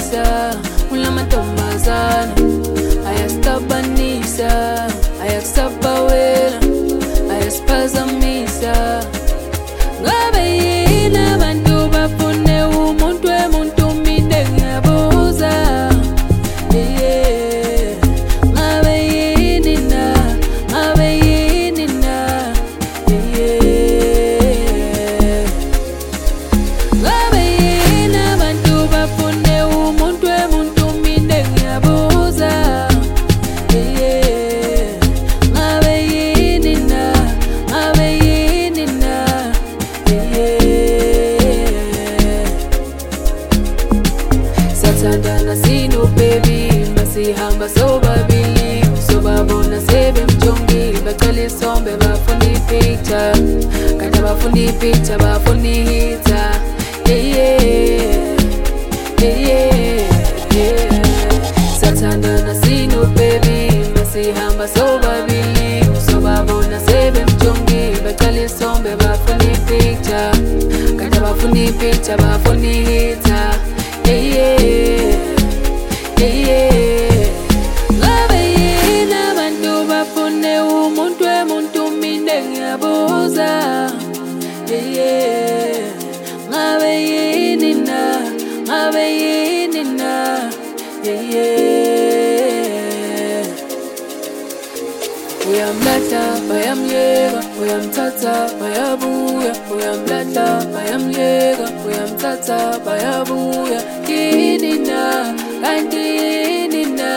ayasiphazamisa ulamantombazana, ayasiqabanisa, ayasabawela, ayasiphazamisa. Ngabe yini abantu bafune umuntu wemuntu mine ngiyabuza. Ngabe yini na, ngabe yini na, ngabe yini abantu bafune umuntu wemuntu mine ngiyabuza. Ngabe yini na, ngabe yini na, sathandana sino baby, masihamba sobabili, sobabona sebemjongile, bacela isombe bafuna ipicture, kanti abafuna ipicture bafuna ihitha. Sathandana sino baby, masihamba sobabili, sobabona sebemjongile, bacela isombe bafuna ipicture, kanti abafuna ipicture bafuna ihitha. Ngabe yini abantu bafune umuntu wemuntu mine ngiyabuza. Ngabe yini na, ngabe yini na, uyamlahla bayamyeka, uyamthatha bayabuya, uyamlahla bayamyeka, uyamthatha bayabuya. Yini na, kanti yini na,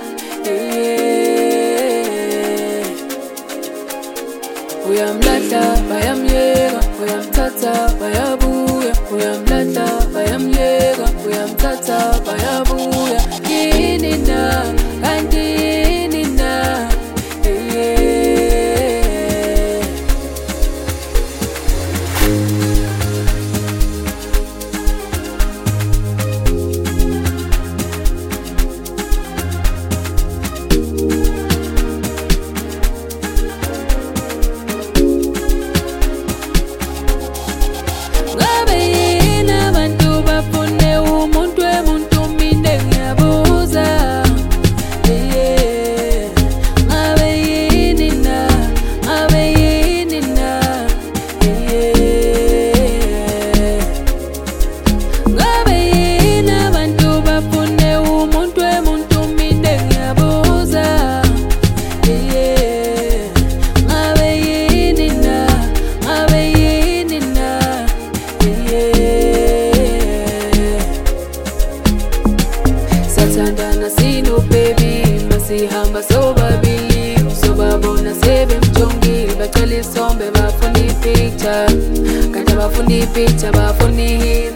uyamlahla bayamyeka, uyamthatha bayabuya, uyamlahla bayamyeka, uyamthatha bayabuya. Yini na, kanti yini na, ngabe yini abantu bafune umuntu wemuntu mine ngiyabuza. Ngabe yini na, ngabe yini na, ngabe yini abantu bafune umuntu wemuntu mine ngiyabuza. Ngabe yini na, ngabe yini na, sathandana sino baby, masihamba sobabili, sobabona sebemjongile, bacela isombe bafuna ipicture, kanti abafuna ipicture bafuna ihitha.